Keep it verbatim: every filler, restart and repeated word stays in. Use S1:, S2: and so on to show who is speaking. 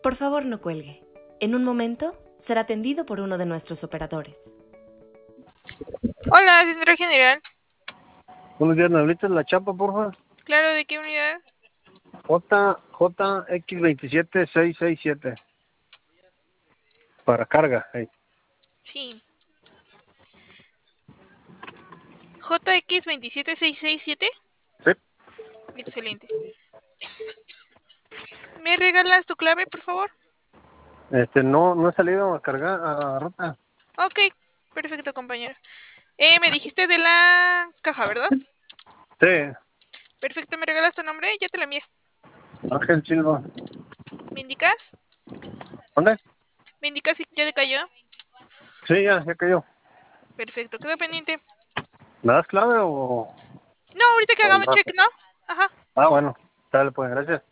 S1: Por favor, no cuelgue. En un momento será atendido por uno de nuestros operadores.
S2: Hola, Central General.
S3: Buenos días, ¿me habilitas la chapa, por favor?
S2: Claro, ¿de qué unidad?
S3: J, J X veintisiete seiscientos sesenta y siete. Para carga, hey.
S2: Sí. J X veintisiete seiscientos sesenta y siete.
S3: Sí.
S2: Excelente. ¿Me regalas tu clave, por favor?
S3: Este, no, no he salido a cargar a ruta.
S2: Ok, perfecto, compañero. Eh, me dijiste de la caja, ¿verdad?
S3: Sí.
S2: Perfecto, ¿me regalas tu nombre? Ya te la envié.
S3: Ángel Silva.
S2: ¿Me indicas?
S3: ¿Dónde?
S2: ¿Me indicas si ya te cayó?
S3: Sí, ya, ya cayó.
S2: Perfecto, quedo pendiente.
S3: ¿Me das clave o...?
S2: No, ahorita que
S3: o el
S2: hagamos
S3: rato?
S2: check, ¿no? Ajá.
S3: Ah, bueno. Dale, pues, gracias.